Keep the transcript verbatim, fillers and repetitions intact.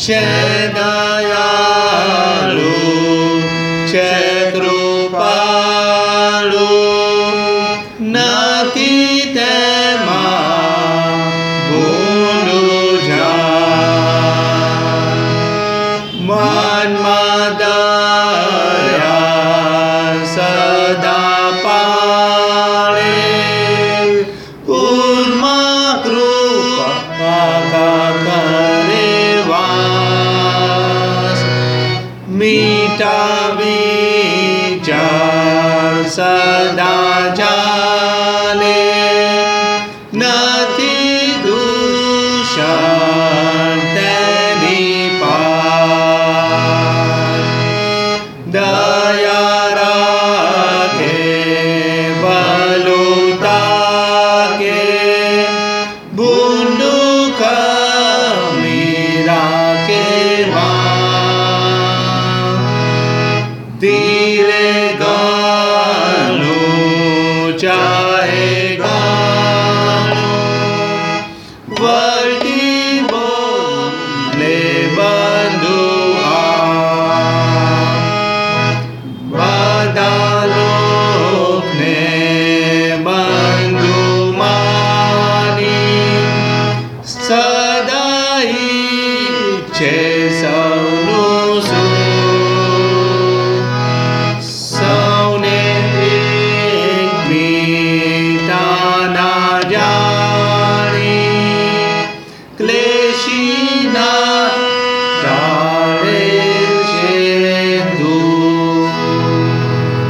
છે દયાળુ, છે કૃપાળુ, નથી તેમાં ભૂંડું જાય. મનમાં દયા સદા પાળે, પૂરમાં કૃપા કરે વાસ. મીઠા વિચાર સદા ચાલે, નથી દૂષણ તેની પાસ. દયા રાખે ભલું તાકે, ભૂંડું ખમી રાખે વાસ. ધીરે ગાનું ચાહે ગાનું, વળતી બોલે બંધુ આ. બધા લોકને બંધુ માની, સદા ઈચ્છે સૌનું સુખ. સૌને એકબીજાના જા